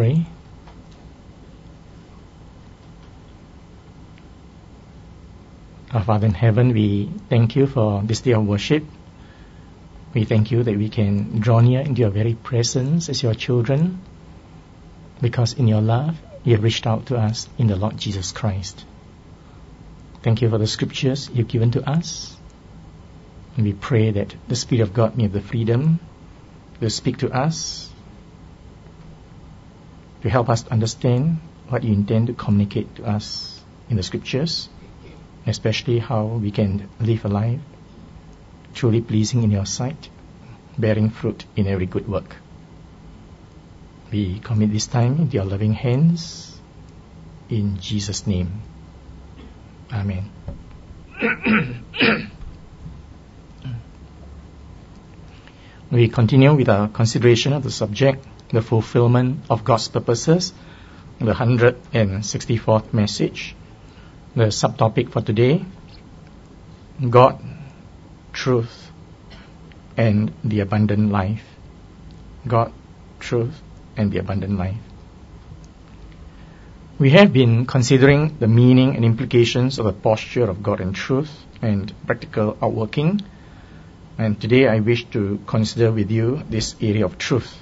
pray. Our Father in heaven, we thank you for this day of worship. We thank you that we can draw near into your very presence as your children, because in your love, you have reached out to us in the Lord Jesus Christ. Thank you for the scriptures you've given to us. And we pray that the Spirit of God may have the freedom to speak to us, to help us to understand what you intend to communicate to us in the scriptures, especially how we can live a life truly pleasing in your sight, bearing fruit in every good work. We commit this time into your loving hands, in Jesus' name. Amen. We continue with our consideration of the subject, the fulfillment of God's purposes, the 164th message. The subtopic for today, God, Truth, and the Abundant Life. God, Truth, and the Abundant Life. We have been considering the meaning and implications of the posture of God and truth and practical outworking. And today I wish to consider with you this area of truth.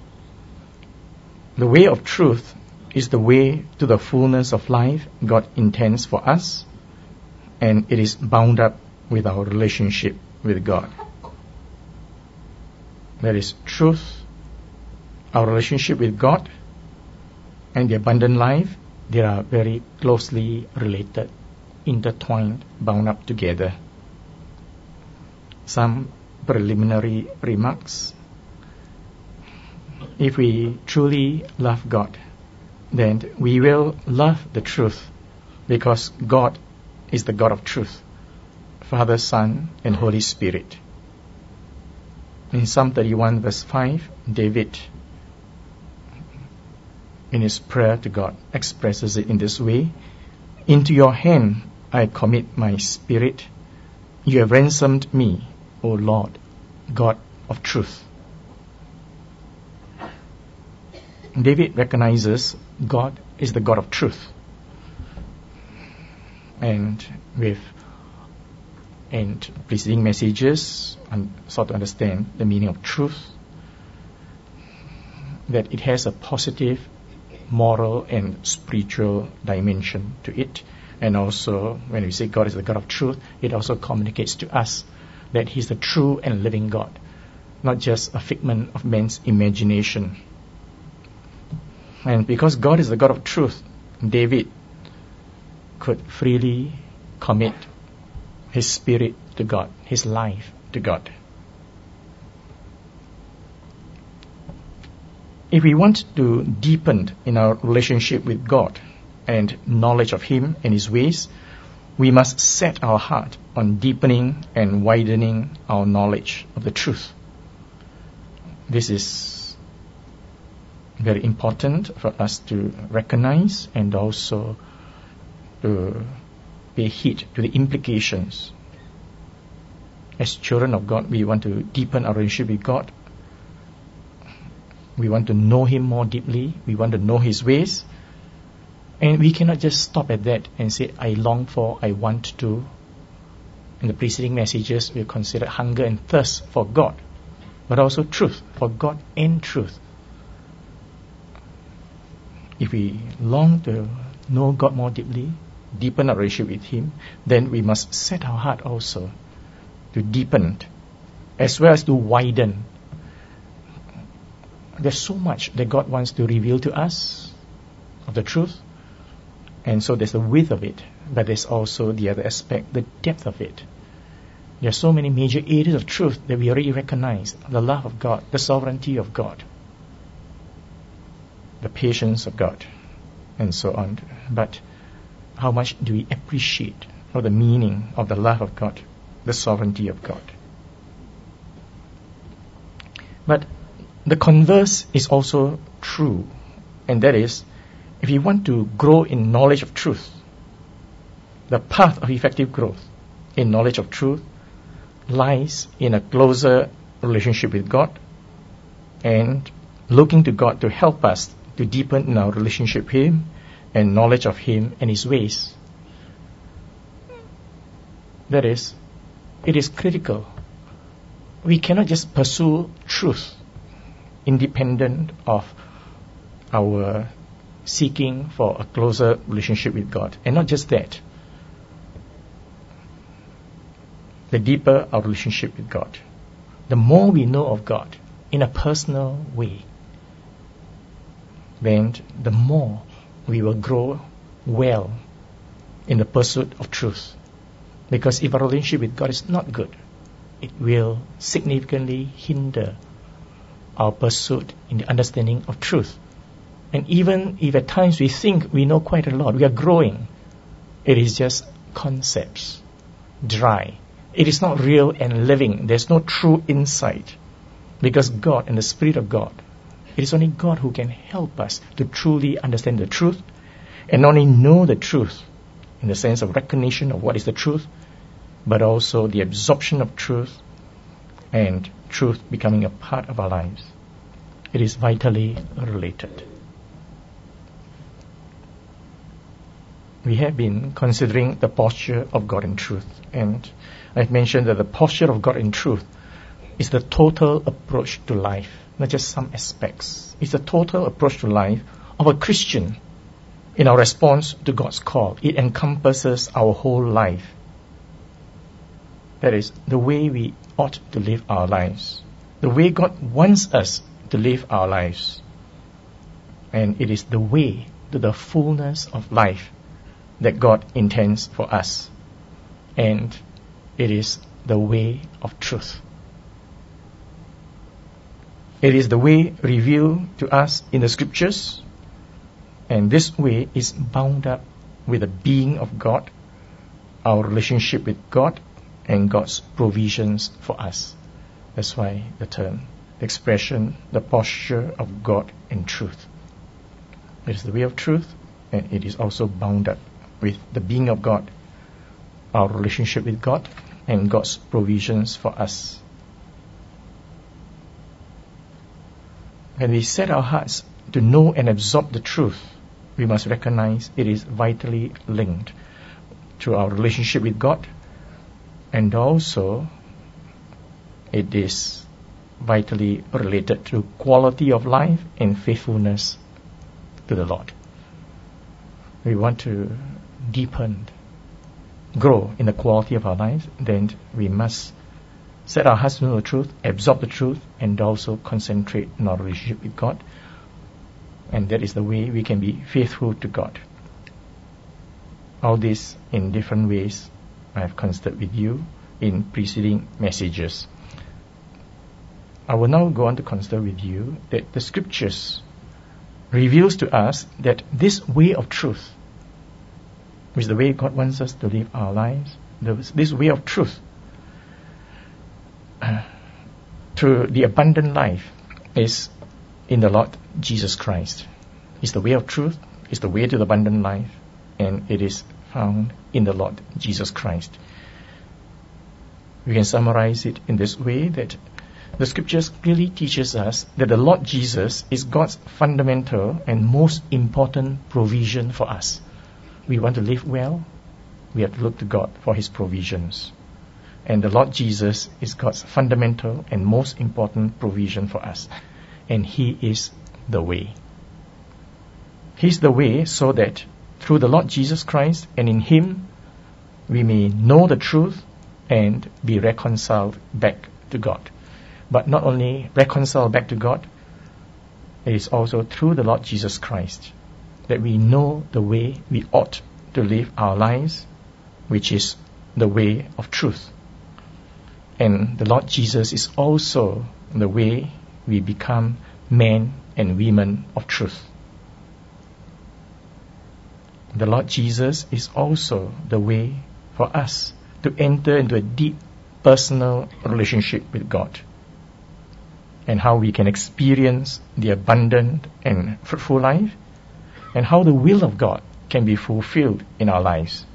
The way of truth is the way to the fullness of life God intends for us, and it is bound up with our relationship with God. That is truth, our relationship with God, and the abundant life. They are very closely related, intertwined, bound up together. Some preliminary remarks. If we truly love God, then we will love the truth, because God is the God of truth, Father, Son, and Holy Spirit. In Psalm 31 verse 5, David, in his prayer to God, expresses it in this way: "Into your hand I commit my spirit. You have ransomed me, O Lord, God of truth." David recognizes God is the God of truth. And in preceding messages, I sought to understand the meaning of truth, that it has a positive moral and spiritual dimension to it. And also, when we say God is the God of truth, it also communicates to us that He is the true and living God, not just a figment of man's imagination. And because God is the God of truth, David could freely commit his spirit to God, his life to God. If we want to deepen in our relationship with God and knowledge of Him and His ways, we must set our heart on deepening and widening our knowledge of the truth. This is very important for us to recognize and also to pay heed to the implications. As children of God, we want to deepen our relationship with God. We want to know Him more deeply. We want to know His ways. And we cannot just stop at that and say, I long for, I want to. In the preceding messages, we considered hunger and thirst for God, but also truth, for God and truth. If we long to know God more deeply, deepen our relationship with Him, then we must set our heart also to deepen as well as to widen. There's so much that God wants to reveal to us of the truth, and so there's the width of it, but there's also the other aspect, the depth of it. There are so many major areas of truth that we already recognize: the love of God, the sovereignty of God, the patience of God, and so on. But how much do we appreciate of the meaning of the love of God, the sovereignty of God? But the converse is also true, and that is, if you want to grow in knowledge of truth, the path of effective growth in knowledge of truth lies in a closer relationship with God and looking to God to help us to deepen in our relationship with Him and knowledge of Him and His ways. That is, it is critical. We cannot just pursue truth independent of our seeking for a closer relationship with God. And not just that, the deeper our relationship with God, the more we know of God in a personal way, then the more we will grow well in the pursuit of truth. Because if our relationship with God is not good, it will significantly hinder our pursuit in the understanding of truth. And even if at times we think we know quite a lot, we are growing, it is just concepts, dry. It is not real and living. There's no true insight. Because God and the Spirit of God, it is only God who can help us to truly understand the truth, and not only know the truth in the sense of recognition of what is the truth, but also the absorption of truth and truth becoming a part of our lives. It is vitally related. We have been considering the posture of God in truth, and I've mentioned that the posture of God in truth is the total approach to life, not just some aspects. It's the total approach to life of a Christian in our response to God's call. It encompasses our whole life. That is, the way we ought to live our lives, the way God wants us to live our lives. And it is the way to the fullness of life that God intends for us. And it is the way of truth. It is the way revealed to us in the Scriptures, and this way is bound up with the being of God, our relationship with God, and God's provisions for us. That's why the term, the expression, the posture of God in truth. It is the way of truth, and it is also bound up with the being of God, our relationship with God, and God's provisions for us. When we set our hearts to know and absorb the truth, we must recognize it is vitally linked to our relationship with God, and also it is vitally related to quality of life and faithfulness to the Lord. We want to deepen, grow in the quality of our lives, then we must set our hearts to know the truth, absorb the truth, and also concentrate on our relationship with God. And that is the way we can be faithful to God. All this in different ways I have considered with you in preceding messages. I will now go on to consider with you that the Scriptures reveals to us that this way of truth, which is the way God wants us to live our lives, this way of truth to the abundant life is in the Lord Jesus Christ. It's the way of truth, it's the way to the abundant life, and it is found in the Lord Jesus Christ. We can summarize it in this way, that the Scriptures clearly teaches us that the Lord Jesus is God's fundamental and most important provision for us. We want to live well, we have to look to God for His provisions. And the Lord Jesus is God's fundamental and most important provision for us. And He is the way. He's the way so that through the Lord Jesus Christ and in Him, we may know the truth and be reconciled back to God. But not only reconciled back to God, it is also through the Lord Jesus Christ that we know the way we ought to live our lives, which is the way of truth. And the Lord Jesus is also the way we become men and women of truth. The Lord Jesus is also the way for us to enter into a deep personal relationship with God, and how we can experience the abundant and fruitful life, and how the will of God can be fulfilled in our lives.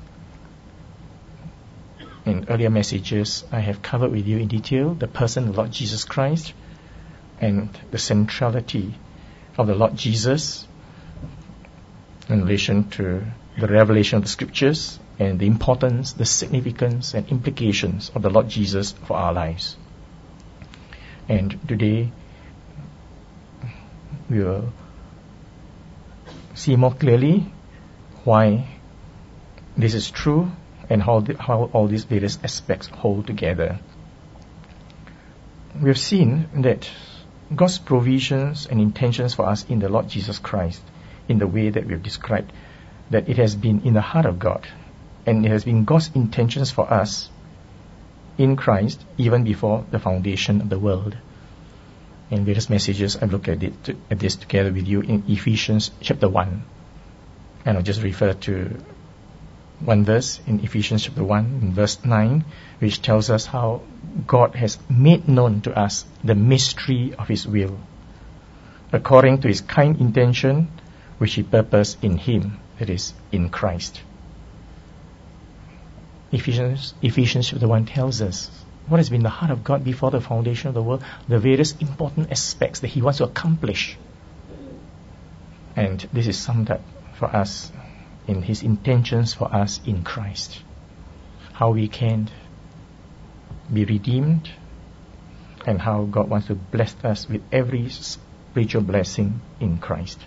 In earlier messages, I have covered with you in detail the person of the Lord Jesus Christ and the centrality of the Lord Jesus in relation to the revelation of the Scriptures and the importance, the significance and implications of the Lord Jesus for our lives. And today we will see more clearly why this is true and how all these various aspects hold together. We have seen that God's provisions and intentions for us in the Lord Jesus Christ, in the way that we have described, that it has been in the heart of God, and it has been God's intentions for us in Christ even before the foundation of the world. In various messages, I've looked at this together with you in Ephesians chapter 1. And I'll just refer to one verse in Ephesians chapter 1, in verse 9, which tells us how God has made known to us the mystery of His will, according to His kind intention, which He purposed in Him, that is, in Christ. Ephesians chapter 1 tells us what has been the heart of God before the foundation of the world, the various important aspects that He wants to accomplish. And this is summed up for us in His intentions for us in Christ. How we can be redeemed, and how God wants to bless us with every spiritual blessing in Christ.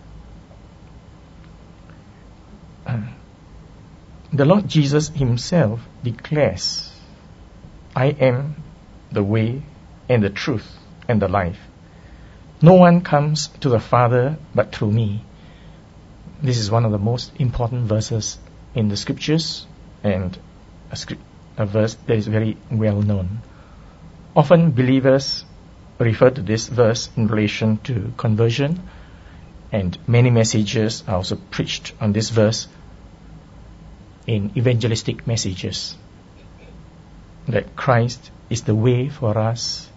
The Lord Jesus Himself declares, I am the way and the truth and the life. No one comes to the Father but through me. This is one of the most important verses in the Scriptures, and a verse that is very well known. Often believers refer to this verse in relation to conversion, and many messages are also preached on this verse in evangelistic messages, that Christ is the way for us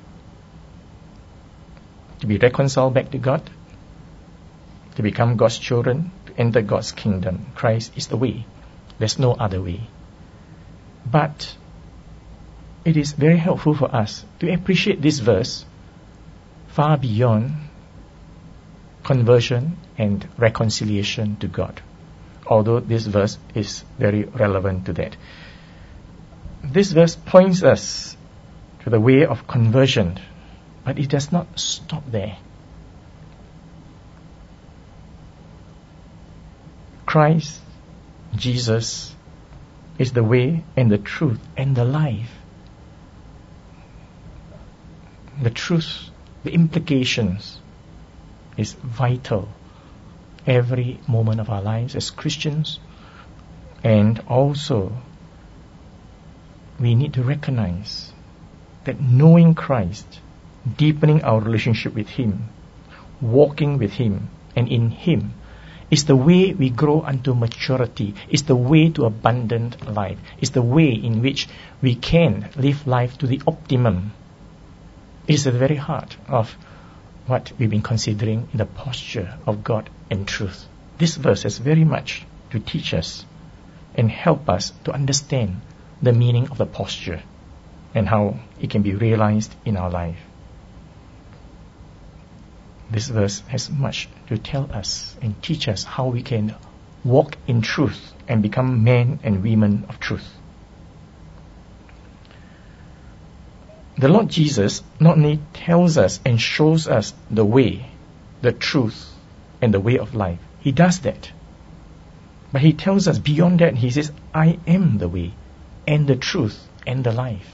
to be reconciled back to God, to become God's children, to enter God's kingdom. Christ is the way. There's no other way. But it is very helpful for us to appreciate this verse far beyond conversion and reconciliation to God, although this verse is very relevant to that. This verse points us to the way of conversion, but it does not stop there. Christ, Jesus, is the way and the truth and the life. The truth, the implications is vital every moment of our lives as Christians, and also we need to recognize that knowing Christ, deepening our relationship with Him, walking with Him and in Him, is the way we grow unto maturity, is the way to abundant life, is the way in which we can live life to the optimum. It is the very heart of what we've been considering in the posture of God and truth. This verse has very much to teach us and help us to understand the meaning of the posture and how it can be realized in our life. This verse has much to tell us and teach us how we can walk in truth and become men and women of truth. The Lord Jesus not only tells us and shows us the way, the truth, and the way of life. He does that. But He tells us beyond that, He says, I am the way and the truth and the life.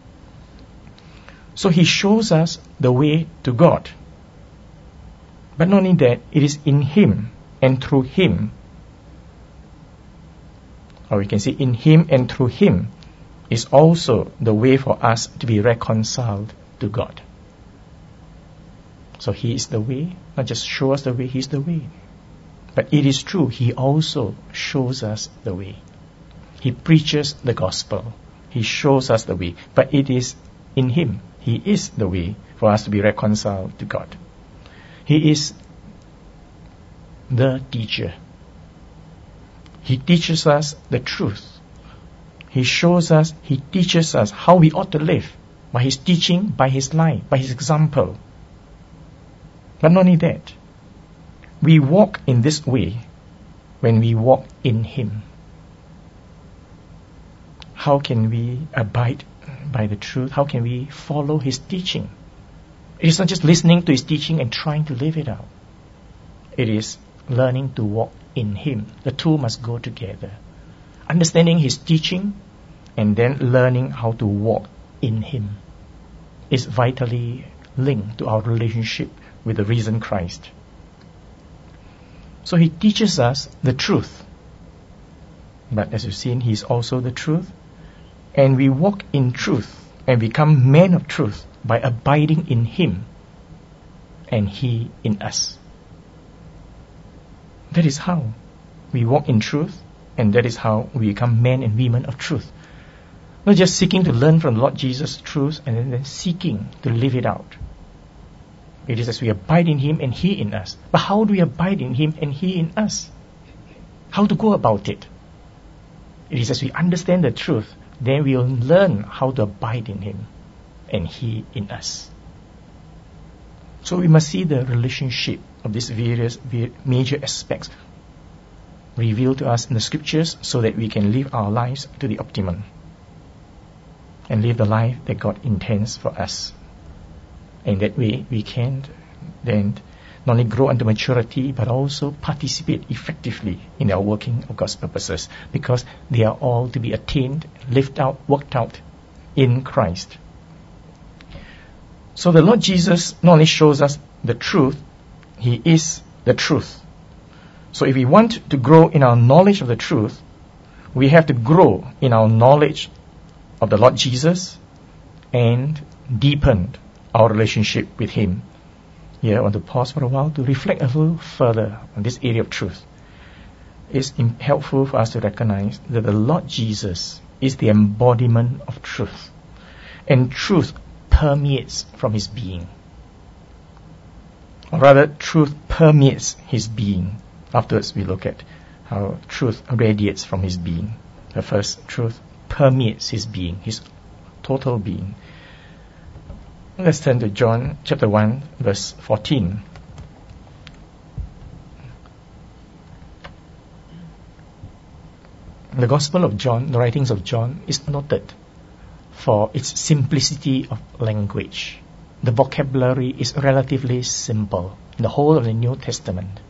So He shows us the way to God. But not only that, it is in Him and through Him, or we can say in Him and through Him, is also the way for us to be reconciled to God. So He is the way, not just show us the way, He is the way. But it is true, He also shows us the way. He preaches the gospel. He shows us the way. But it is in Him. He is the way for us to be reconciled to God. He is the teacher. He teaches us the truth. He shows us, He teaches us how we ought to live by His teaching, by His life, by His example. But not only that, we walk in this way when we walk in Him. How can we abide by the truth? How can we follow His teaching? It is not just listening to His teaching and trying to live it out. It is learning to walk in Him. The two must go together. Understanding His teaching and then learning how to walk in Him is vitally linked to our relationship with the risen Christ. So He teaches us the truth. But as you've seen, He is also the truth. And we walk in truth and become men of truth by abiding in Him and He in us. That is how we walk in truth, and that is how we become men and women of truth. Not just seeking to learn from Lord Jesus' truth and then seeking to live it out. It is as we abide in Him and He in us. But how do we abide in Him and He in us? How to go about it? It is as we understand the truth, then we will learn how to abide in Him and He in us. So we must see the relationship of these various major aspects revealed to us in the Scriptures so that we can live our lives to the optimum and live the life that God intends for us. And that way we can then not only grow unto maturity but also participate effectively in our working of God's purposes, because they are all to be attained, lived out, worked out in Christ. So the Lord Jesus not only shows us the truth, He is the truth. So if we want to grow in our knowledge of the truth, we have to grow in our knowledge of the Lord Jesus and deepen our relationship with Him. Here I want to pause for a while to reflect a little further on this area of truth. It's helpful for us to recognize that the Lord Jesus is the embodiment of truth, and truth permeates from His being. Or rather, truth permeates His being. Afterwards we look at how truth radiates from His being. The first, truth permeates His being, His total being. Let's turn to John chapter 1 verse 14. The Gospel of John, the writings of John, is noted for its simplicity of language. The vocabulary is relatively simple in the whole of the New Testament.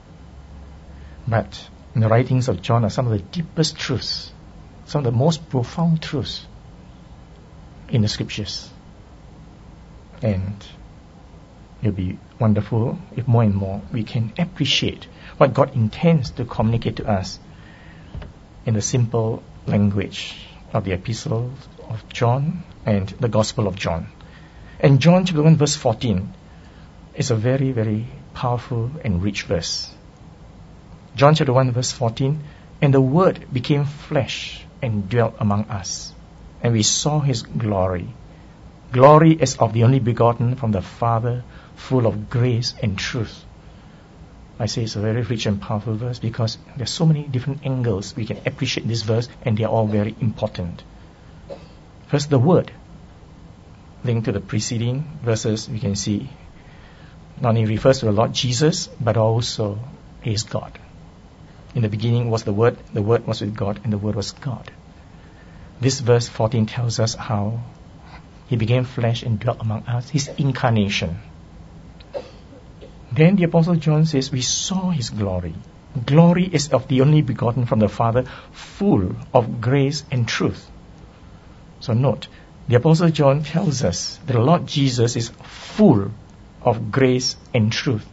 But in the writings of John are some of the deepest truths, some of the most profound truths in the Scriptures. And it will be wonderful if more and more we can appreciate what God intends to communicate to us in the simple language of the Epistle of John and the Gospel of John. And John chapter 1 verse 14 is a very, very powerful and rich verse. John chapter 1 verse 14, and the Word became flesh and dwelt among us, and we saw His glory. Glory as of the only begotten from the Father, full of grace and truth. I say it's a very rich and powerful verse because there are so many different angles we can appreciate this verse, and they are all very important. First, the Word. Linked to the preceding verses, we can see not only refers to the Lord Jesus, but also He is God. In the beginning was the Word was with God, and the Word was God. This verse 14 tells us how He became flesh and dwelt among us, His incarnation. Then the Apostle John says, we saw His glory. Glory is of the only begotten from the Father, full of grace and truth. So note, the Apostle John tells us that the Lord Jesus is full of grace and truth.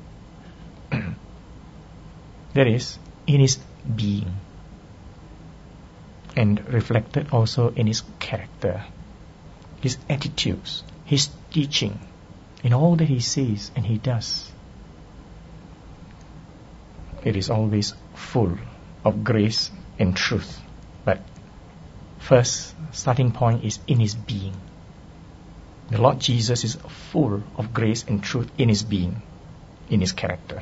That is, in His being, and reflected also in His character, His attitudes, His teaching, in all that He says and He does. It is always full of grace and truth. But first starting point is in His being. The Lord Jesus is full of grace and truth in His being, in His character.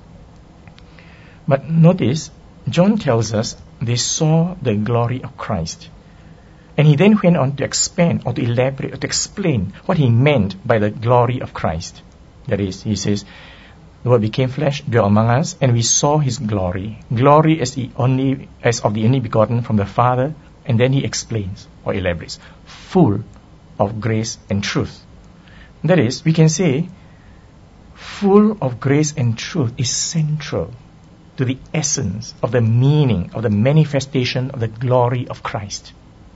But notice, John tells us they saw the glory of Christ. And he then went on to expand or to elaborate or to explain what he meant by the glory of Christ. That is, he says, The Word became flesh, dwelt among us, and we saw His glory. Glory as of the only begotten from the Father. And then He explains or elaborates, full of grace and truth. That is, we can say, full of grace and truth is central to the essence of the meaning of the manifestation of the glory of Christ.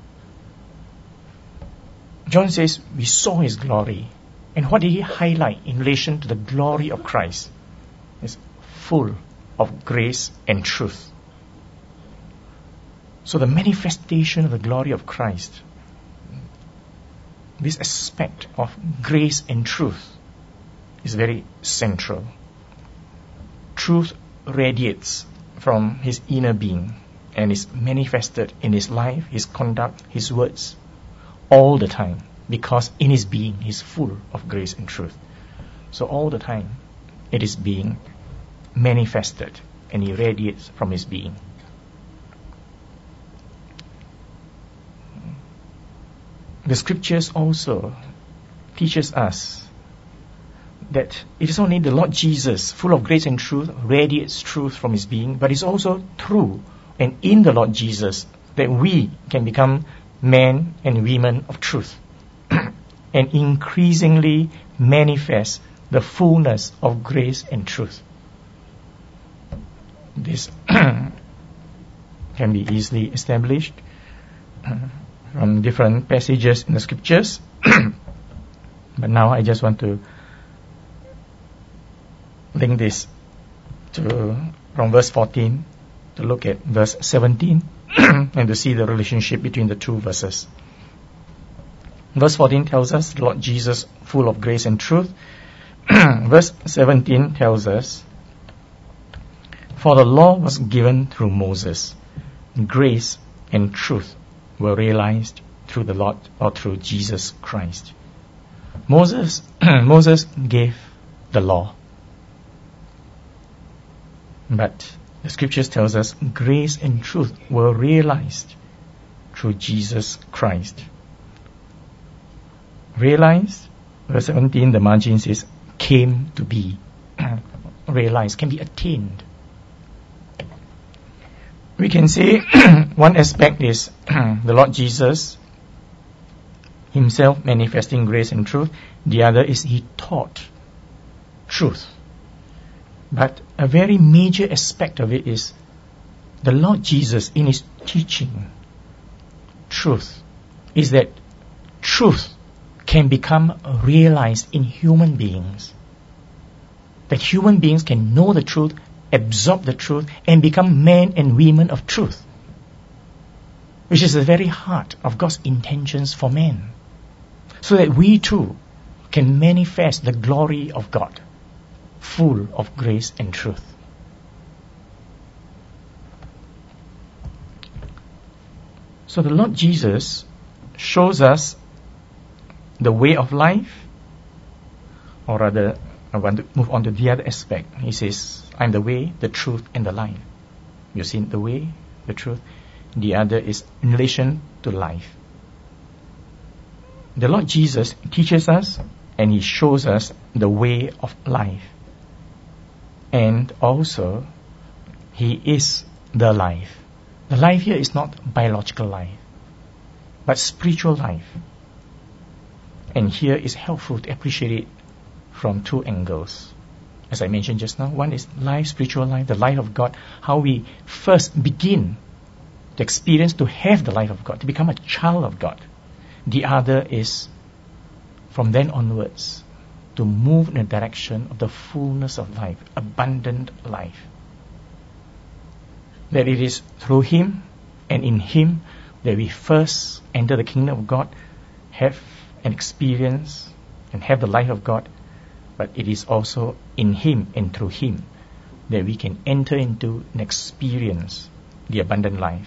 John says, we saw His glory. And what did he highlight in relation to the glory of Christ? It's full of grace and truth. So the manifestation of the glory of Christ, this aspect of grace and truth, is very central. Truth radiates from His inner being and is manifested in His life, His conduct, His words, all the time, because in His being He is full of grace and truth. So all the time it is being manifested and He radiates from His being. The scriptures also teaches us that it is only the Lord Jesus, full of grace and truth, radiates truth from His being, but it's also through and in the Lord Jesus that we can become men and women of truth and increasingly manifest the fullness of grace and truth. This can be easily established from different passages in the scriptures. But now I just want to link this from verse 14 to look at verse 17 and to see the relationship between the two verses. Verse 14 tells us the Lord Jesus full of grace and truth. Verse 17 tells us, for the law was given through Moses, grace and truth were realized through the Lord or through Jesus Christ. Moses gave the law, but the scriptures tells us grace and truth were realized through Jesus Christ. Realized, verse 17, the margin says, came to be. Realized, can be attained. We can say one aspect is the Lord Jesus Himself manifesting grace and truth. The other is He taught truth. But a very major aspect of it is the Lord Jesus in His teaching truth is that truth can become realized in human beings. That human beings can know the truth, absorb the truth, and become men and women of truth, which is the very heart of God's intentions for man, so that we too can manifest the glory of God, full of grace and truth. So the Lord Jesus shows us the way of life, or rather, I want to move on to the other aspect. He says, I'm the way, the truth, and the life. You've seen the way, the truth. The other is in relation to life. The Lord Jesus teaches us and He shows us the way of life. And also, He is the life. The life here is not biological life, but spiritual life. And here is helpful to appreciate it from two angles. As I mentioned just now, one is life, spiritual life, the life of God, how we first begin to experience, to have the life of God, to become a child of God. The other is from then onwards to move in the direction of the fullness of life, abundant life. That it is through Him and in Him that we first enter the kingdom of God, have an experience and have the life of God, but it is also in Him and through Him that we can enter into and experience the abundant life.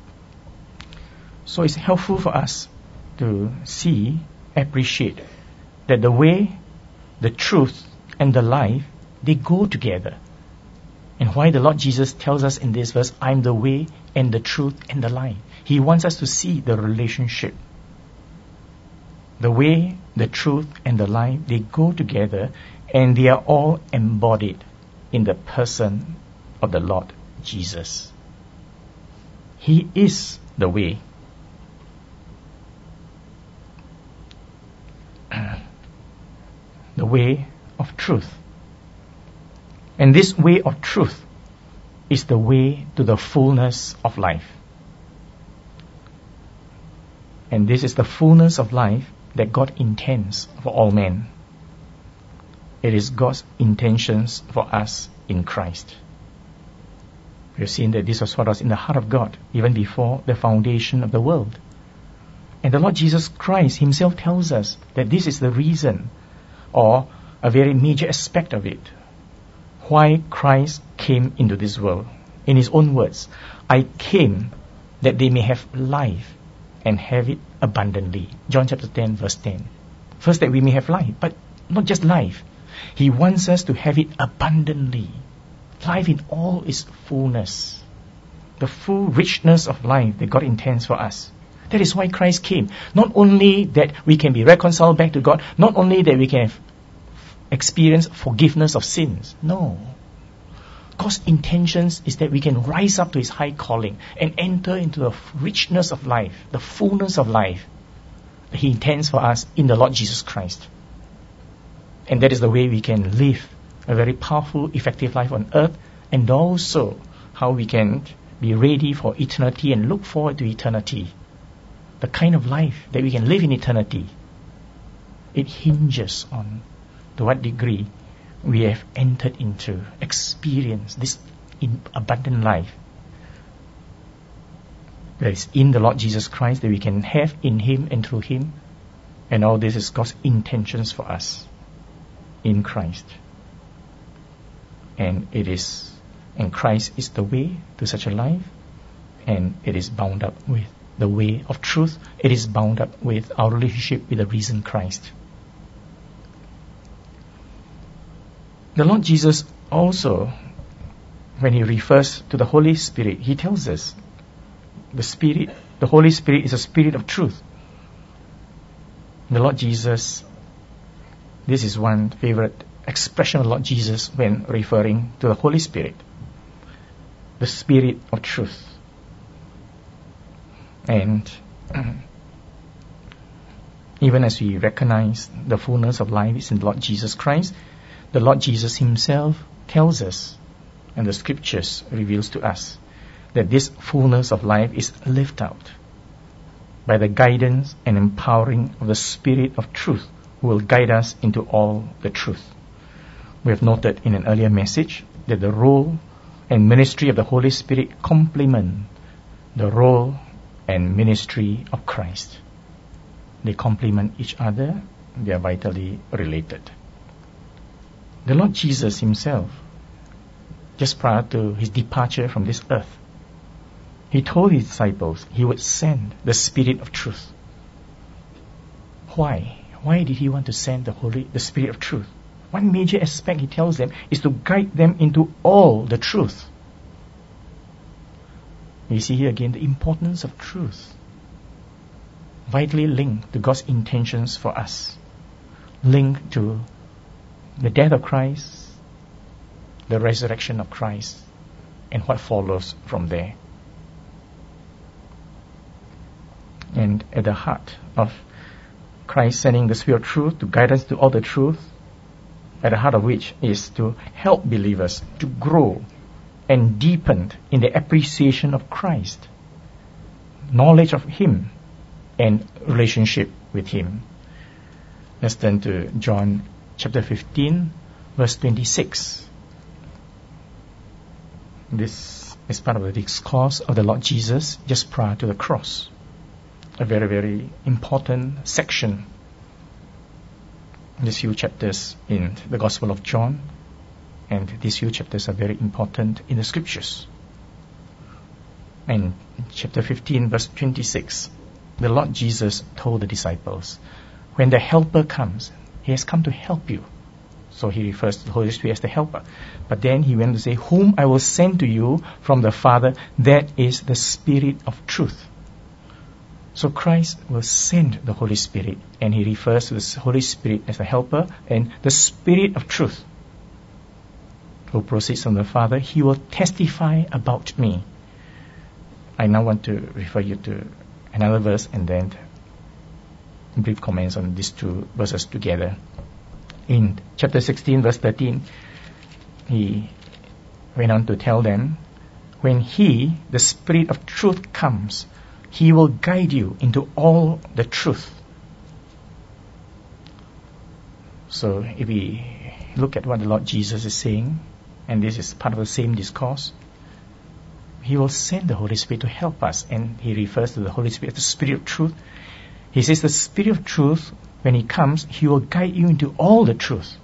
So it's helpful for us to see, appreciate that the way, the truth, and the life, they go together. And why the Lord Jesus tells us in this verse, I'm the way and the truth and the life. He wants us to see the relationship. The way the truth and the life, they go together, and they are all embodied in the person of the Lord Jesus. He is the way. The way of truth. And this way of truth is the way to the fullness of life. And this is the fullness of life that God intends for all men. It is God's intentions for us in Christ. We have seen that this was what was in the heart of God even before the foundation of the world. And the Lord Jesus Christ himself tells us that this is the reason, or a very major aspect of it, why Christ came into this world. In his own words, I came that they may have life and have it abundantly. John chapter 10 verse 10. First, that we may have life, but not just life. He wants us to have it abundantly. Life in all its fullness. The full richness of life that God intends for us. That is why Christ came. Not only that we can be reconciled back to God, not only that we can experience forgiveness of sins. No. God's intentions is that we can rise up to his high calling and enter into the richness of life, the fullness of life that he intends for us in the Lord Jesus Christ. And that is the way we can live a very powerful, effective life on earth, and also how we can be ready for eternity and look forward to eternity. The kind of life that we can live in eternity, it hinges on to what degree we have entered into, experienced this abundant life that is in the Lord Jesus Christ, that we can have in him and through him. And all this is God's intentions for us in Christ. And Christ is the way to such a life, and it is bound up with the way of truth. It is bound up with our relationship with the risen Christ. The Lord Jesus also, when he refers to the Holy Spirit, he tells us the Holy Spirit is a spirit of truth. The Lord Jesus, this is one favorite expression of the Lord Jesus when referring to the Holy Spirit. The Spirit of truth. And even as we recognize the fullness of life is in the Lord Jesus Christ, the Lord Jesus himself tells us, and the scriptures reveals to us, that this fullness of life is lived out by the guidance and empowering of the Spirit of truth, who will guide us into all the truth. We have noted in an earlier message that the role and ministry of the Holy Spirit complement the role and ministry of Christ. They complement each other. They are vitally related. The Lord Jesus himself, just prior to his departure from this earth, he told his disciples he would send the Spirit of truth. Why? Why did he want to send the Spirit of truth? One major aspect, he tells them, is to guide them into all the truth. You see here again the importance of truth, vitally linked to God's intentions for us, linked to the death of Christ, the resurrection of Christ, and what follows from there. And at the heart of Christ sending the Spirit of truth to guide us to all the truth, at the heart of which is to help believers to grow and deepen in the appreciation of Christ, knowledge of him, and relationship with him. Let's turn to John chapter 15, verse 26. This is part of the discourse of the Lord Jesus just prior to the cross. A very, very important section. These few chapters in the Gospel of John, and these few chapters are very important in the Scriptures. And chapter 15, verse 26, the Lord Jesus told the disciples, when the Helper comes, he has come to help you. So he refers to the Holy Spirit as the Helper. But then he went to say, whom I will send to you from the Father, that is the Spirit of truth. So Christ will send the Holy Spirit, and he refers to the Holy Spirit as the helper and the Spirit of truth, who proceeds from the Father. He will testify about me. I now want to refer you to another verse and then brief comments on these two verses together. In chapter 16, verse 13, he went on to tell them, when he, the Spirit of truth, comes, he will guide you into all the truth. So if we look at what the Lord Jesus is saying, and this is part of the same discourse, he will send the Holy Spirit to help us, and he refers to the Holy Spirit as the Spirit of truth. He says the Spirit of truth, when he comes, he will guide you into all the truth.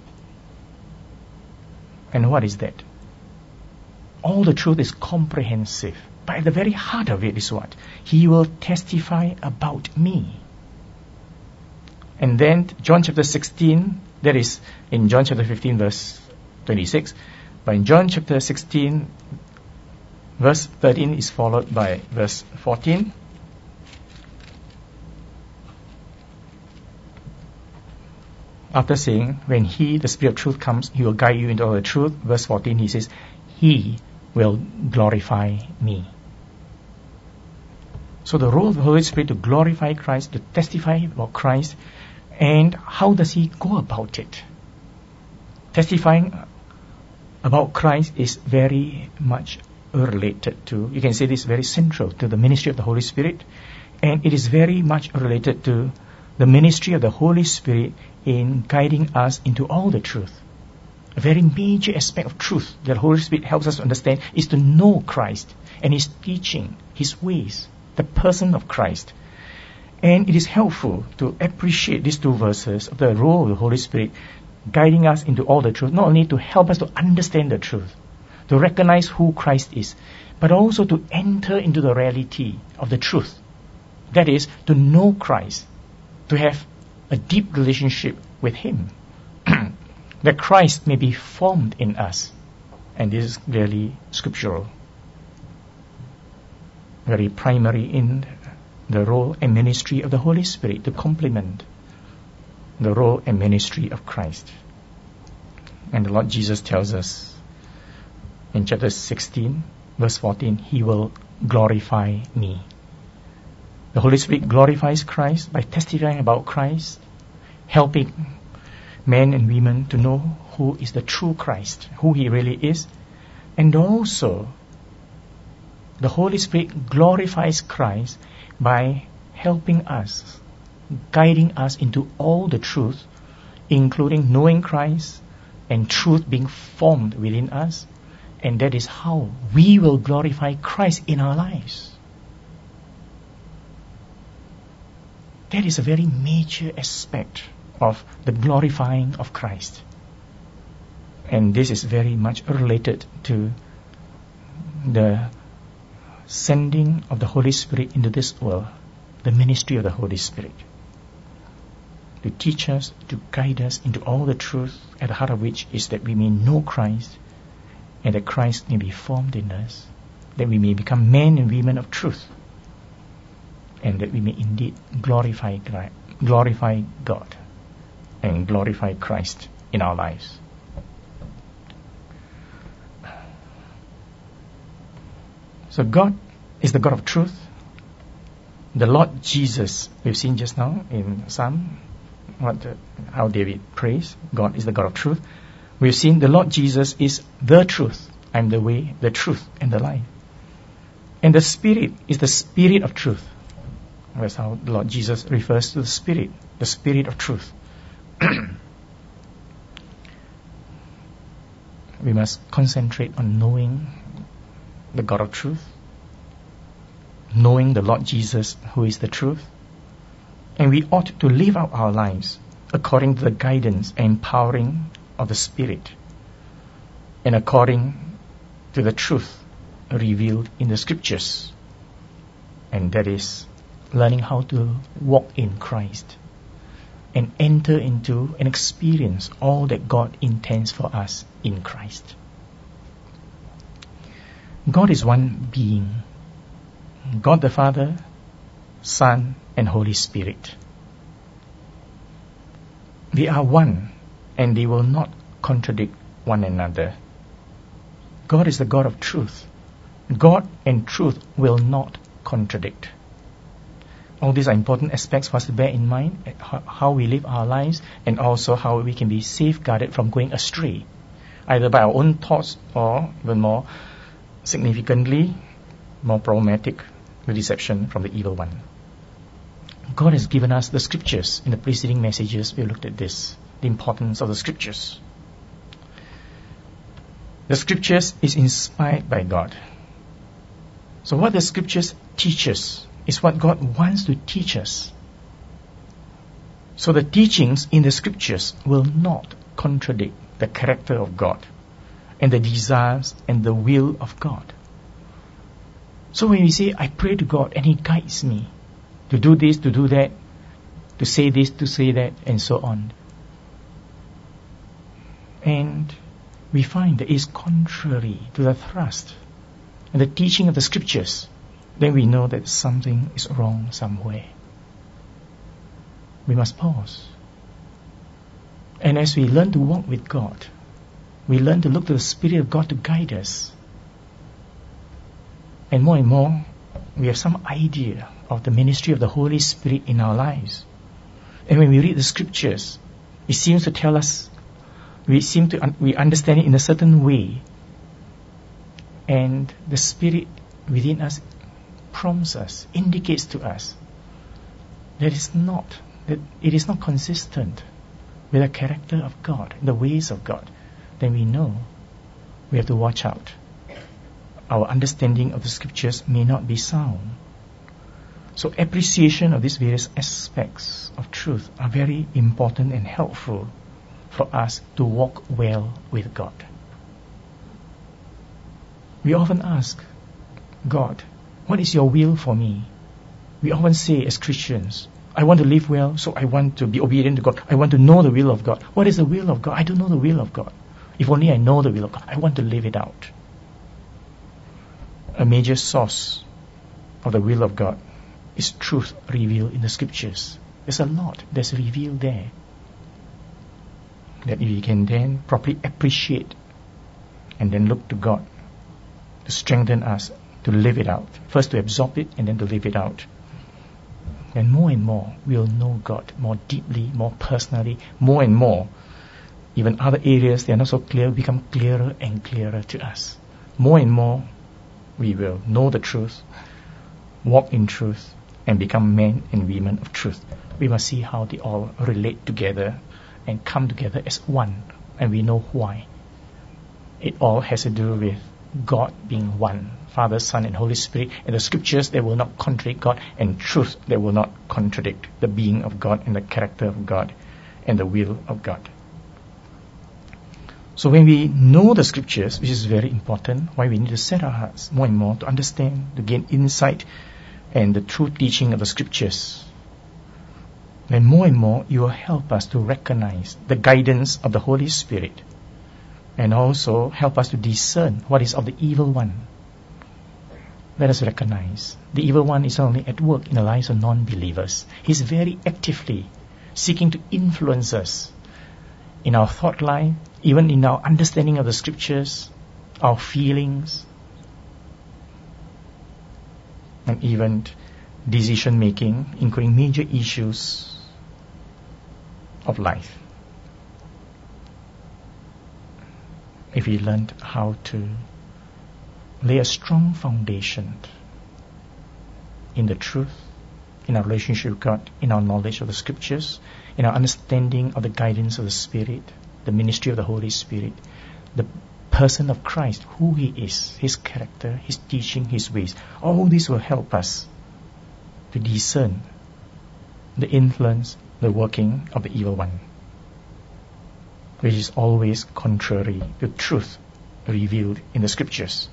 And what is that? All the truth is comprehensive. But at the very heart of it is what? He will testify about me. And then John chapter 16, that is in John chapter 15 verse 26. But in John chapter 16 verse 13 is followed by verse 14. After saying, when he, the Spirit of truth, comes, he will guide you into all the truth. Verse 14, he says, he will glorify me. So the role of the Holy Spirit to glorify Christ, to testify about Christ, and how does he go about it? Testifying about Christ is very much related to, you can say this, very central to the ministry of the Holy Spirit, and it is very much related to the ministry of the Holy Spirit in guiding us into all the truth. A very major aspect of truth that the Holy Spirit helps us to understand is to know Christ and His teaching, His ways, the person of Christ. And it is helpful to appreciate these two verses of the role of the Holy Spirit guiding us into all the truth, not only to help us to understand the truth, to recognize who Christ is, but also to enter into the reality of the truth. That is, to know Christ, to have a deep relationship with Him, that Christ may be formed in us. And this is clearly scriptural, very primary in the role and ministry of the Holy Spirit to complement the role and ministry of Christ. And the Lord Jesus tells us in chapter 16, verse 14, He will glorify me. The Holy Spirit glorifies Christ by testifying about Christ, helping men and women to know who is the true Christ, who He really is. And also, the Holy Spirit glorifies Christ by helping us, guiding us into all the truth, including knowing Christ and truth being formed within us. And that is how we will glorify Christ in our lives. That is a very major aspect of the glorifying of Christ. And this is very much related to the sending of the Holy Spirit into this world, the ministry of the Holy Spirit, to teach us, to guide us into all the truth, at the heart of which is that we may know Christ, and that Christ may be formed in us, that we may become men and women of truth, and that we may indeed glorify God and glorify Christ in our lives. So God is the God of truth. The Lord Jesus, we've seen just now in Psalm, how David prays, God is the God of truth. We've seen the Lord Jesus is the truth. I'm the way, the truth, and the life. And the Spirit is the Spirit of truth. That's how the Lord Jesus refers to the Spirit of truth. We must concentrate on knowing the God of truth, knowing the Lord Jesus, who is the truth, and we ought to live out our lives according to the guidance and empowering of the Spirit, and according to the truth revealed in the Scriptures, and that is learning how to walk in Christ and enter into and experience all that God intends for us in Christ. God is one being. God the Father, Son, and Holy Spirit. They are one, and they will not contradict one another. God is the God of truth. God and truth will not contradict. All these are important aspects for us to bear in mind, how we live our lives, and also how we can be safeguarded from going astray, either by our own thoughts or, even more significantly, more problematic, the deception from the evil one. God has given us the scriptures. In the preceding messages, we looked at this, the importance of the scriptures. The scriptures is inspired by God. So what the scriptures teach us is what God wants to teach us. So the teachings in the scriptures will not contradict the character of God and the desires and the will of God. So when we say, I pray to God and He guides me to do this, to do that, to say this, to say that, and so on. And we find that it is contrary to the thrust and the teaching of the scriptures, then we know that something is wrong somewhere. We must pause. And as we learn to walk with God, we learn to look to the Spirit of God to guide us. And more, we have some idea of the ministry of the Holy Spirit in our lives. And when we read the scriptures, it seems to tell us, we understand it in a certain way, and the Spirit within us prompts us, indicates to us that it is not consistent with the character of God, the ways of God. Then we know we have to watch out. Our understanding of the scriptures may not be sound. So appreciation of these various aspects of truth are very important and helpful for us to walk well with God. We often ask God, what is your will for me? We often say as Christians, I want to live well, so I want to be obedient to God. I want to know the will of God. What is the will of God? I don't know the will of God. If only I know the will of God, I want to live it out. A major source of the will of God is truth revealed in the scriptures. There's a lot that's revealed there that we can then properly appreciate and then look to God to strengthen us to live it out. First to absorb it and then to live it out. And more we'll know God more deeply, more personally, more and more. Even other areas that are not so clear become clearer and clearer to us. More and more we will know the truth, walk in truth, and become men and women of truth. We must see how they all relate together and come together as one, and we know why. It all has to do with God being one, Father, Son, and Holy Spirit, and the scriptures that will not contradict God, and truth that will not contradict the being of God and the character of God and the will of God. So when we know the scriptures, which is very important, why we need to set our hearts more and more to understand, to gain insight and the true teaching of the scriptures, then more and more you will help us to recognize the guidance of the Holy Spirit and also help us to discern what is of the evil one. Let us recognize the evil one is only at work in the lives of non-believers. He's very actively seeking to influence us in our thought life, even in our understanding of the scriptures, our feelings, and even decision making, including major issues of life. If we learned how to lay a strong foundation in the truth, in our relationship with God, in our knowledge of the scriptures, in our understanding of the guidance of the Spirit, the ministry of the Holy Spirit, the person of Christ, who He is, His character, His teaching, His ways, all this will help us to discern the influence, the working of the evil one, which is always contrary to truth revealed in the scriptures.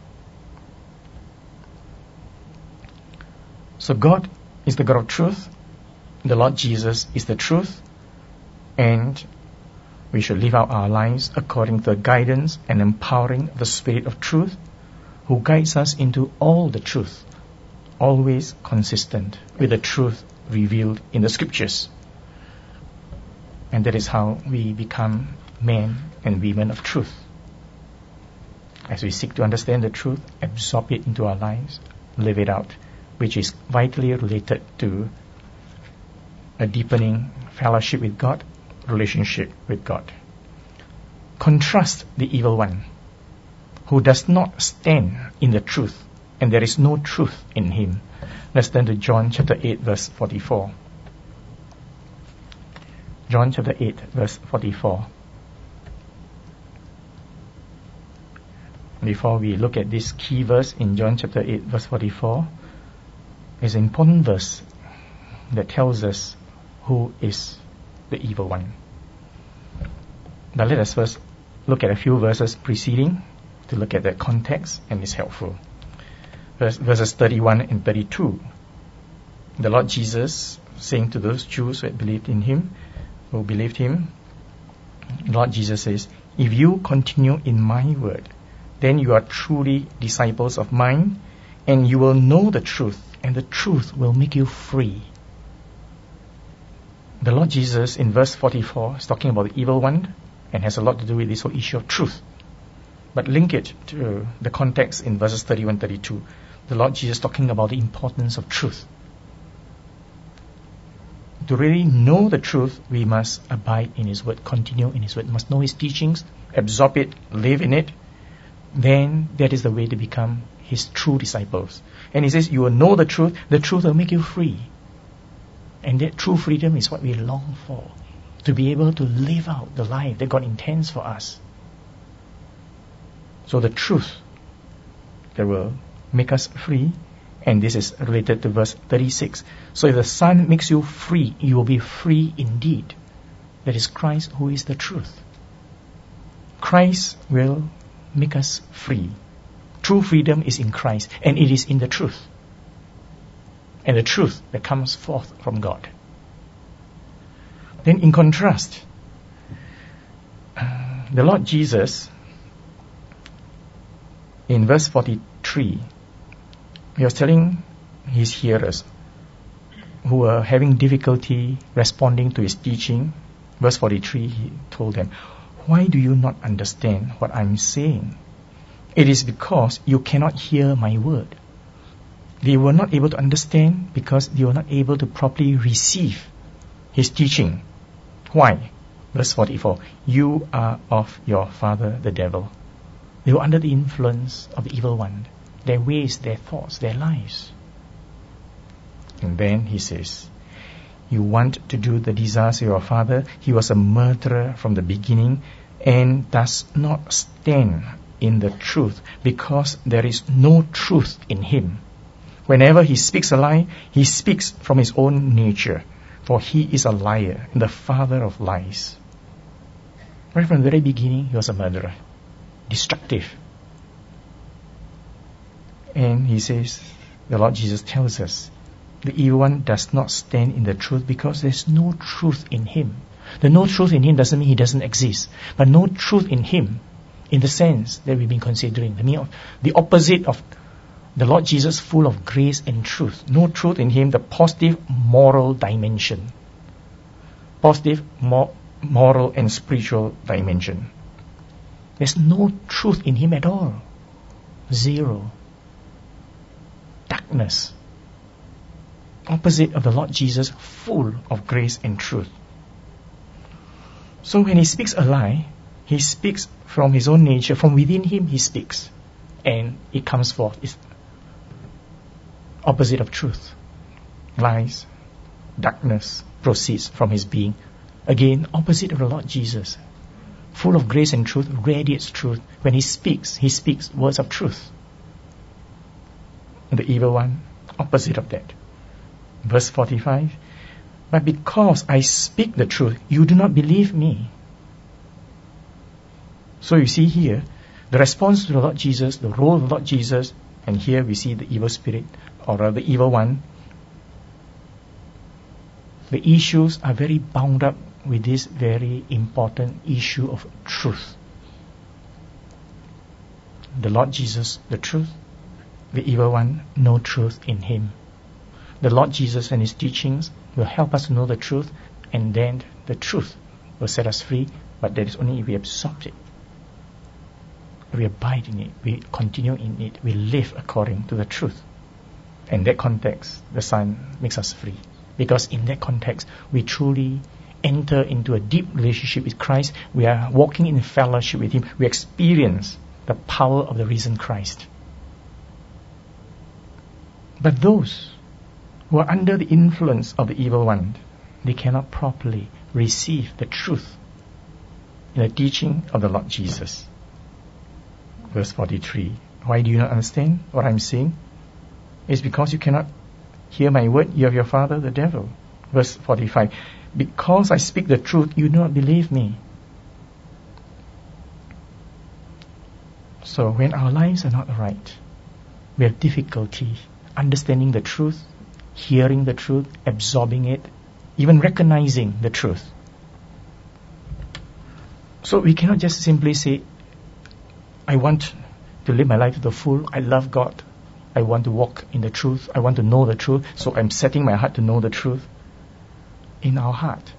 So God is the God of truth, the Lord Jesus is the truth, and we should live out our lives according to the guidance and empowering of the Spirit of truth, who guides us into all the truth, always consistent with the truth revealed in the scriptures. And that is how we become men and women of truth. As we seek to understand the truth, absorb it into our lives, live it out, which is vitally related to a deepening fellowship with God, relationship with God. Contrast the evil one, who does not stand in the truth, and there is no truth in him. Let's turn to John chapter 8, verse 44. John chapter 8, verse 44. Before we look at this key verse in John chapter 8, verse 44, is an important verse that tells us who is the evil one. Now let us first look at a few verses preceding to look at the context, and it's helpful. Verses 31 and 32. The Lord Jesus saying to those Jews who had believed in Him, the Lord Jesus says, "If you continue in my word, then you are truly disciples of mine, and you will know the truth, and the truth will make you free." The Lord Jesus in verse 44 is talking about the evil one and has a lot to do with this whole issue of truth. But link it to the context in verses 31 32. The Lord Jesus talking about the importance of truth. To really know the truth, we must abide in His word, continue in His word, must know His teachings, absorb it, live in it. Then that is the way to become His true disciples. And He says, you will know the truth will make you free. And that true freedom is what we long for, to be able to live out the life that God intends for us. So the truth that will make us free, and this is related to verse 36. So if the Son makes you free, you will be free indeed. That is Christ who is the truth. Christ will make us free. True freedom is in Christ, and it is in the truth. And the truth that comes forth from God. Then in contrast, the Lord Jesus, in verse 43, He was telling His hearers who were having difficulty responding to His teaching. Verse 43, He told them, "Why do you not understand what I'm saying? It is because you cannot hear my word." They were not able to understand because they were not able to properly receive His teaching. Why? Verse 44, "You are of your father the devil." They were under the influence of the evil one, their ways, their thoughts, their lives. And then He says, "You want to do the desires of your father. He was a murderer from the beginning and does not stand in the truth because there is no truth in him. Whenever he speaks a lie, he speaks from his own nature, for he is a liar and the father of lies." Right from the very beginning, he was a murderer, destructive. And He says, the Lord Jesus tells us, the evil one does not stand in the truth because there's no truth in him. The no truth in him doesn't mean he doesn't exist, but no truth in him in the sense that we've been considering. The opposite of the Lord Jesus, full of grace and truth. No truth in Him, the positive moral dimension. Positive moral and spiritual dimension. There's no truth in Him at all. Zero. Darkness. Opposite of the Lord Jesus, full of grace and truth. So when He speaks a lie, He speaks from His own nature. From within Him, He speaks. And it comes forth. It's opposite of truth. Lies, darkness proceeds from His being. Again, opposite of the Lord Jesus. Full of grace and truth, radiates truth. When He speaks words of truth. And the evil one, opposite of that. Verse 45, "But because I speak the truth, you do not believe me." So you see here, the response to the Lord Jesus, the role of the Lord Jesus, and here we see the evil spirit, or rather the evil one. The issues are very bound up with this very important issue of truth. The Lord Jesus, the truth, the evil one no truth in him. The Lord Jesus and his teachings will help us to know the truth, and then the truth will set us free, but that is only if we absorb it. We abide in it, we continue in it, we live according to the truth. In that context, the Son makes us free. Because in that context, we truly enter into a deep relationship with Christ. We are walking in fellowship with Him. We experience the power of the risen Christ. But those who are under the influence of the evil one, they cannot properly receive the truth in the teaching of the Lord Jesus. Verse 43. Why do you not understand what I'm saying? It's because you cannot hear my word, you have your father, the devil. Verse 45. Because I speak the truth, you do not believe me. So when our lives are not right, we have difficulty understanding the truth, hearing the truth, absorbing it, even recognizing the truth. So we cannot just simply say, I want to live my life to the full, I love God, I want to walk in the truth, I want to know the truth, so I'm setting my heart to know the truth. In our heart,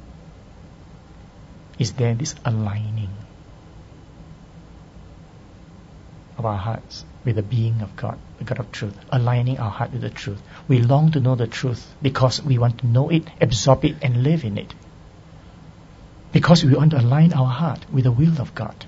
is there this aligning of our hearts with the being of God, the God of truth, aligning our heart with the truth. We long to know the truth because we want to know it, absorb it, and live in it. Because we want to align our heart with the will of God.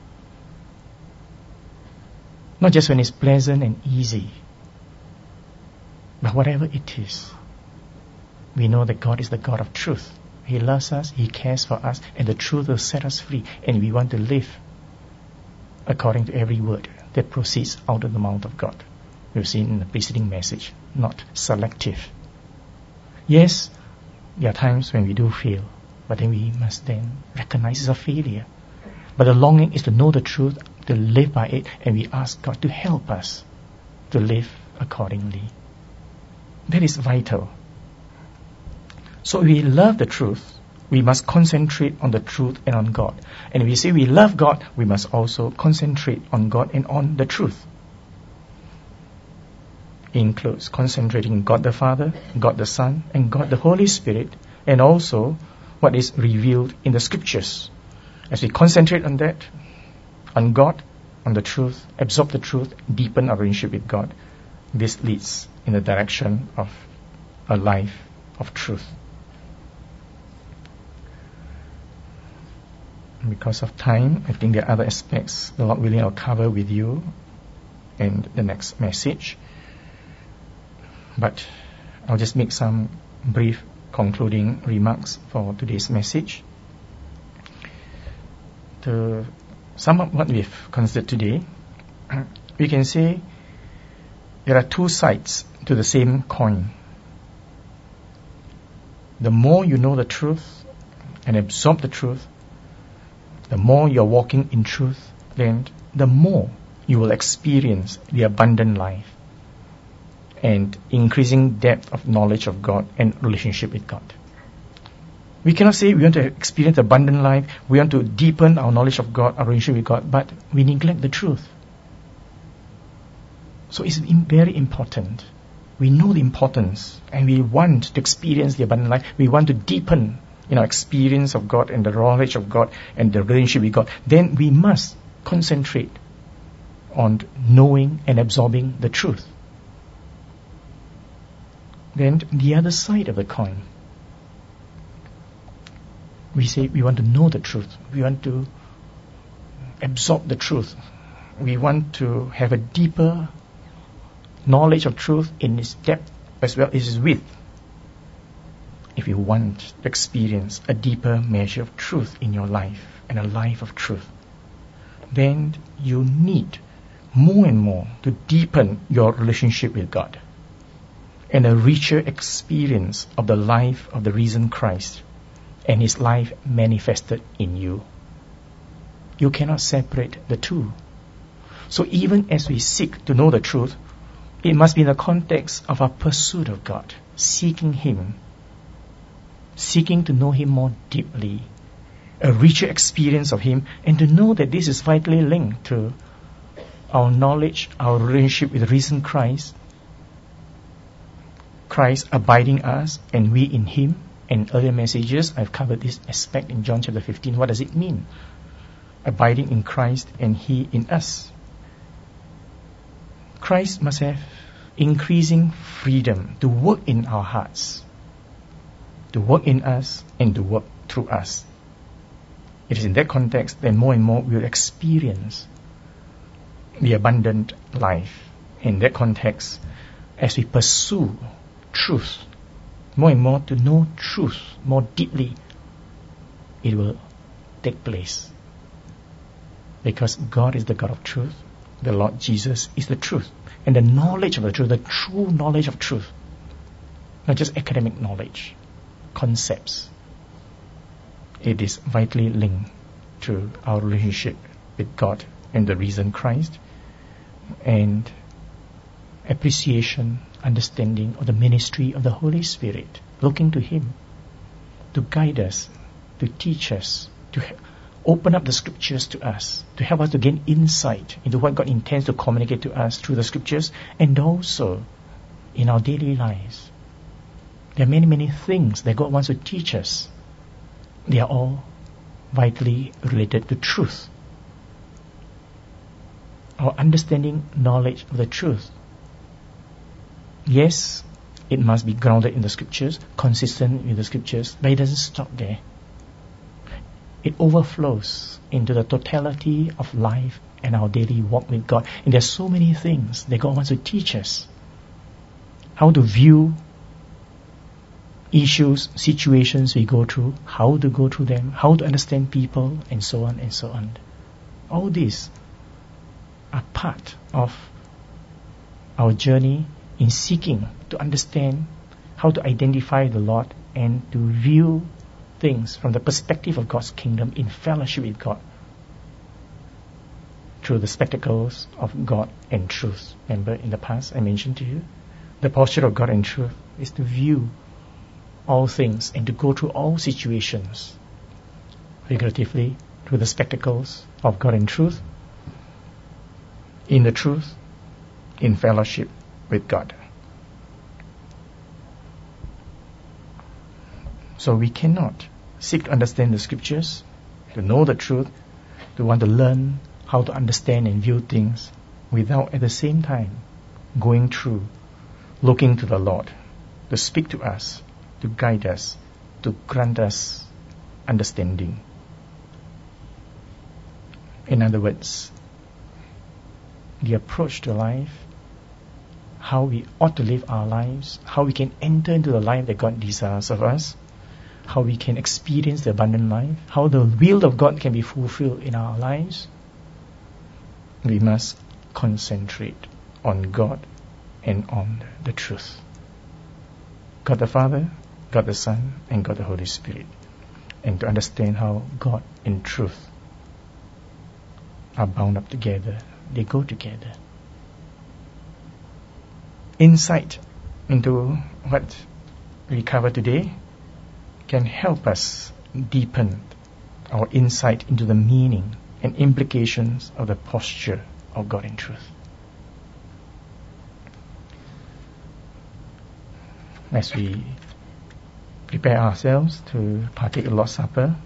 Not just when it's pleasant and easy, but whatever it is. We know that God is the God of truth. He loves us, He cares for us, and the truth will set us free. And we want to live according to every word that proceeds out of the mouth of God. We've seen in the preceding message, not selective. Yes, there are times when we do fail, but then we must then recognize it's a failure. But the longing is to know the truth, to live by it, and we ask God to help us to live accordingly. That is vital. So if we love the truth, we must concentrate on the truth and on God. And if we say we love God, we must also concentrate on God and on the truth. It includes concentrating on God the Father, God the Son, and God the Holy Spirit, and also what is revealed in the Scriptures. As we concentrate on that, on God, on the truth, absorb the truth, deepen our relationship with God, this leads in the direction of a life of truth. Because of time, I think there are other aspects the Lord willing I'll cover with you in the next message. But I'll just make some brief concluding remarks for today's message. To sum up what we've considered today, we can say there are two sides to the same coin. The more you know the truth and absorb the truth, the more you're walking in truth, then the more you will experience the abundant life and increasing depth of knowledge of God and relationship with God. We cannot say we want to experience abundant life, we want to deepen our knowledge of God, our relationship with God, but we neglect the truth. So it's very important. We know the importance and we want to experience the abundant life. We want to deepen in our experience of God and the knowledge of God and the relationship with God. Then we must concentrate on knowing and absorbing the truth. Then the other side of the coin, we say we want to know the truth. We want to absorb the truth. We want to have a deeper knowledge of truth in its depth as well as its width. If you want to experience a deeper measure of truth in your life and a life of truth, then you need more and more to deepen your relationship with God and a richer experience of the life of the risen Christ and His life manifested in you. You cannot separate the two. So even as we seek to know the truth, it must be in the context of our pursuit of God, seeking Him, seeking to know Him more deeply, a richer experience of Him, and to know that this is vitally linked to our knowledge, our relationship with the risen Christ, Christ abiding us and we in Him. And earlier messages, I've covered this aspect in John chapter 15. What does it mean? Abiding in Christ and He in us. Christ must have increasing freedom to work in our hearts, to work in us and to work through us. It is in that context that more and more we will experience the abundant life. In that context, as we pursue truth, more and more to know truth more deeply, it will take place. Because God is the God of truth, the Lord Jesus is the truth. And the knowledge of the truth, the true knowledge of truth, not just academic knowledge, concepts, it is vitally linked to our relationship with God and the risen Christ, and appreciation, understanding of the ministry of the Holy Spirit, looking to Him to guide us, to teach us, to open up the Scriptures to us, to help us to gain insight into what God intends to communicate to us through the Scriptures, and also in our daily lives. There are many, many things that God wants to teach us. They are all vitally related to truth. Our understanding, knowledge of the truth. Yes, it must be grounded in the Scriptures, consistent with the Scriptures, but it doesn't stop there. It overflows into the totality of life and our daily walk with God. And there are so many things that God wants to teach us. How to view issues, situations we go through, how to go through them, how to understand people, and so on and so on. All these are part of our journey in seeking to understand how to identify the Lord and to view things from the perspective of God's kingdom in fellowship with God through the spectacles of God and truth. Remember in the past I mentioned to you, the posture of God and truth is to view all things and to go through all situations figuratively through the spectacles of God and truth, in the truth, in fellowship with God. So we cannot seek to understand the Scriptures, to know the truth, to want to learn how to understand and view things without at the same time going through, looking to the Lord to speak to us, to guide us, to grant us understanding. In other words, the approach to life, how we ought to live our lives, how we can enter into the life that God desires of us, how we can experience the abundant life, how the will of God can be fulfilled in our lives, we must concentrate on God and on the truth. God the Father, God the Son, and God the Holy Spirit. And to understand how God and truth are bound up together. They go together. Insight into what we cover today can help us deepen our insight into the meaning and implications of the posture of God and truth. As we prepare ourselves to partake of the Lord's Supper,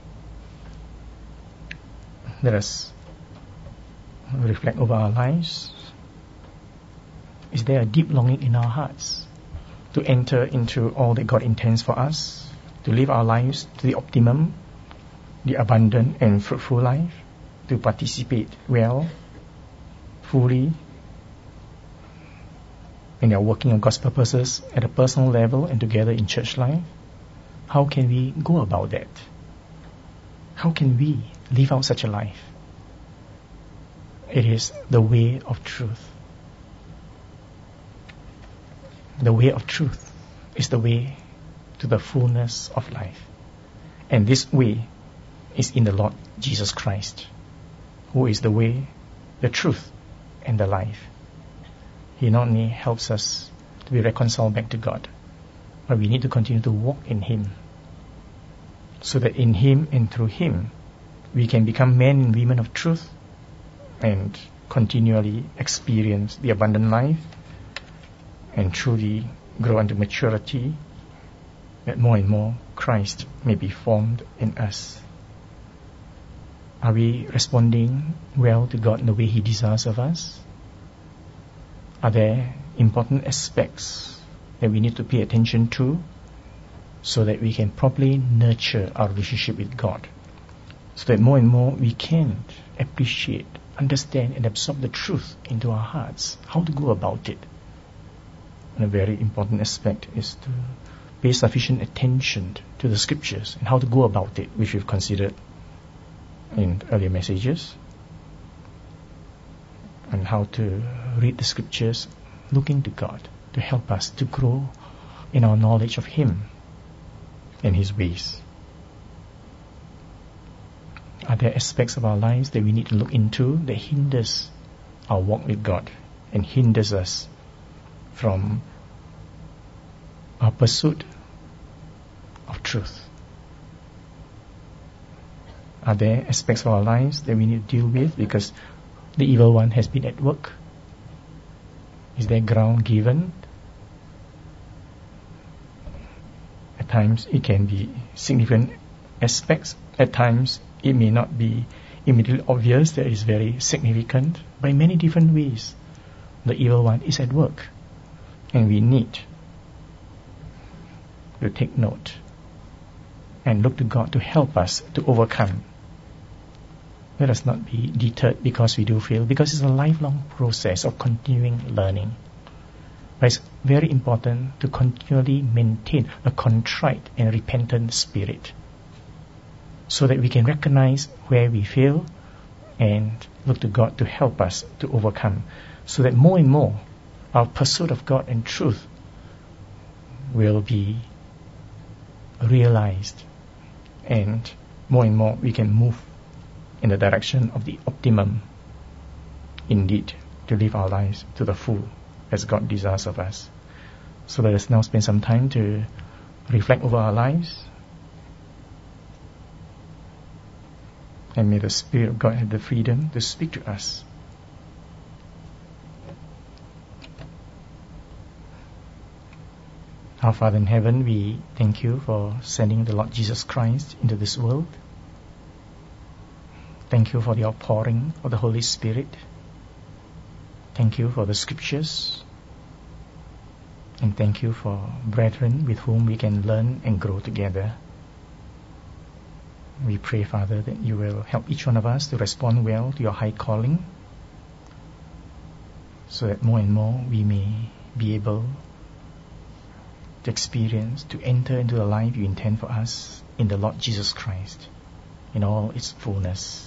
let us reflect over our lives. Is there a deep longing in our hearts to enter into all that God intends for us, to live our lives to the optimum, the abundant and fruitful life, to participate well, fully, when they are working on God's purposes at a personal level and together in church life? How can we go about that? How can we live out such a life? It is the way of truth. The way of truth is the way to the fullness of life. And this way is in the Lord Jesus Christ, who is the way, the truth, and the life. He not only helps us to be reconciled back to God, but we need to continue to walk in Him, so that in Him and through Him we can become men and women of truth and continually experience the abundant life and truly grow unto maturity, that more and more Christ may be formed in us. Are we responding well to God in the way He desires of us? Are there important aspects that we need to pay attention to so that we can properly nurture our relationship with God, so that more and more we can appreciate, understand and absorb the truth into our hearts? How to go about it? And a very important aspect is to pay sufficient attention to the scriptures and how to go about it, which we've considered in earlier messages, and how to read the scriptures looking to God to help us to grow in our knowledge of Him and His ways. Are there aspects of our lives that we need to look into that hinders our walk with God and hinders us from our pursuit of truth? Are there aspects of our lives that we need to deal with because the evil one has been at work? Is there ground given? At times it can be significant aspects. At times it may not be immediately obvious that it is very significant. By many different ways, the evil one is at work. And we need to take note and look to God to help us to overcome. Let us not be deterred because we do fail, because it's a lifelong process of continuing learning. But it's very important to continually maintain a contrite and repentant spirit, so that we can recognize where we fail and look to God to help us to overcome, so that more and more our pursuit of God and truth will be realized, and more we can move in the direction of the optimum, indeed, to live our lives to the full as God desires of us. So let us now spend some time to reflect over our lives, and may the Spirit of God have the freedom to speak to us. Our Father in heaven, we thank you for sending the Lord Jesus Christ into this world. Thank you for the outpouring of the Holy Spirit. Thank you for the scriptures. And thank you for brethren with whom we can learn and grow together. We pray, Father, that you will help each one of us to respond well to your high calling, so that more and more we may be able to experience, to enter into the life you intend for us in the Lord Jesus Christ, in all its fullness.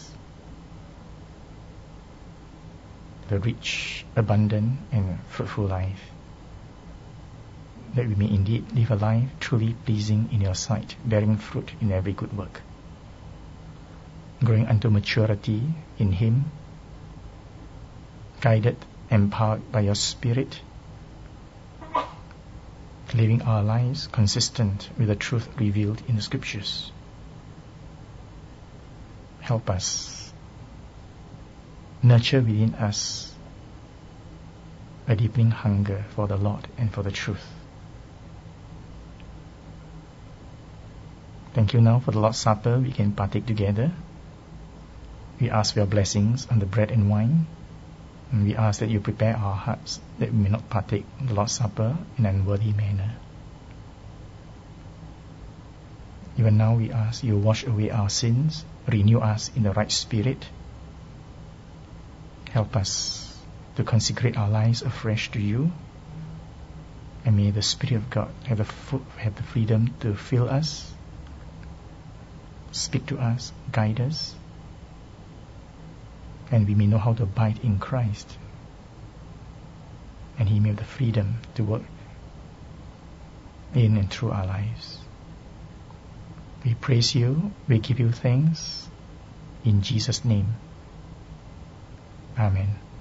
The rich, abundant and fruitful life, that we may indeed live a life truly pleasing in your sight, bearing fruit in every good work, growing unto maturity in Him, guided, empowered by your Spirit, living our lives consistent with the truth revealed in the Scriptures. Help us nurture within us a deepening hunger for the Lord and for the truth. Thank you now for the Lord's Supper we can partake together. We ask for your blessings on the bread and wine, and we ask that you prepare our hearts that we may not partake the Lord's Supper in an unworthy manner. Even now we ask you wash away our sins, renew us in the right spirit. Help us to consecrate our lives afresh to you, and may the Spirit of God have the freedom to fill us, speak to us, guide us, and we may know how to abide in Christ, and He may have the freedom to work in and through our lives. We praise you, we give you thanks, in Jesus' name. Amen.